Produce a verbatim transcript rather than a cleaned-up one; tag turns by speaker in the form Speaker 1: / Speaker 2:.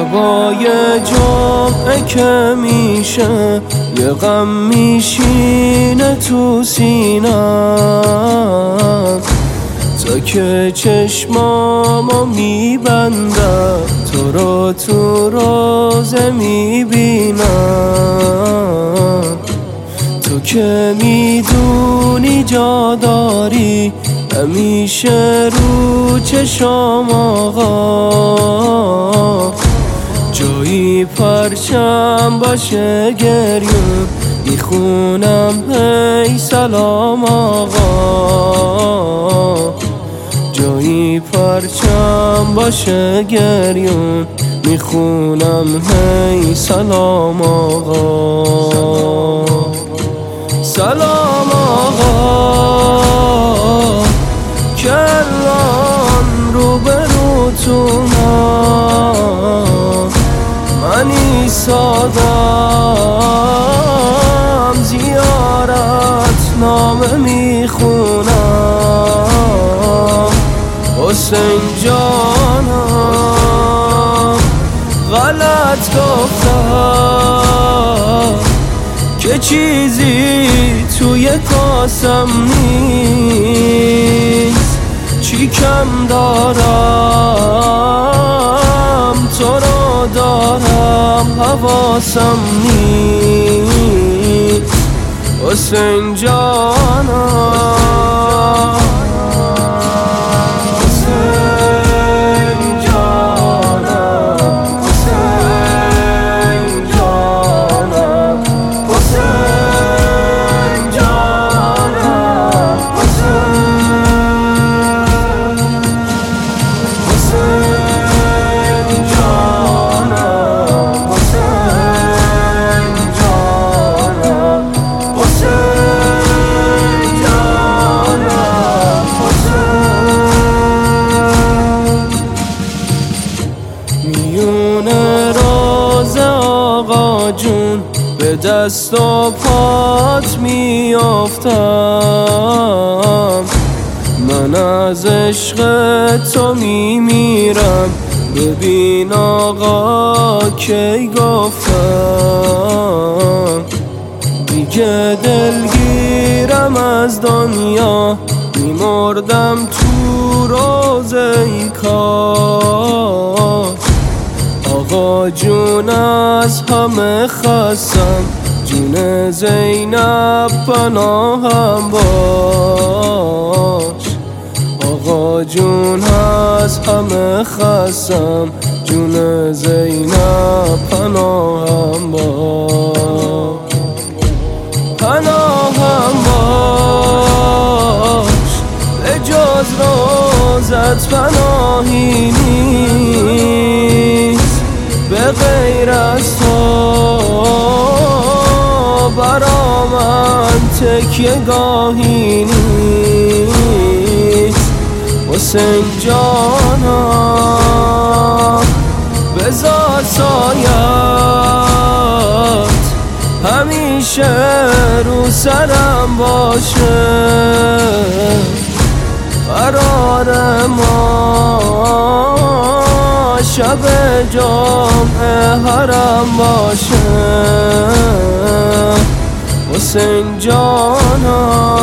Speaker 1: هوای جمعه که میشه یه غم میشینه تو سینم، تا که چشمامو میبندم تو رو تو روزه میبینم. تو که میدونی جا داری همیشه رو چشم آقا، جایی پرچم باشه گریون میخونم هی سلام آقا، جایی پرچم باشه گریون میخونم هی سلام آقا. سلام آقا که الان رو بروتونم، من ایستادم زیارت نامه میخونم. حسین جانم غلط گفتم که چیزی توی کاسم نیست، چی کم دارم تو رو دارم حواسم نیست. حسین جانم جون به دست و پات میافتم، من از عشق تو میمیرم. ببین آقا کی گفتم دیگه دلگیرم از دنیا، میمردم تو روزه ای کاش. آقا جون از همه خستم، جون زینب پناهم باش. آقا جون از همه خستم، جون زینب پناهم باش. پناهم باش به جز روزت پناهی نیست، به غیر از تو برا من تکیه گاهی نیست. حسین جانم بذار سایت همیشه رو سرم باشه، قرار ما شب جمعه حرم باشه. حسین جانم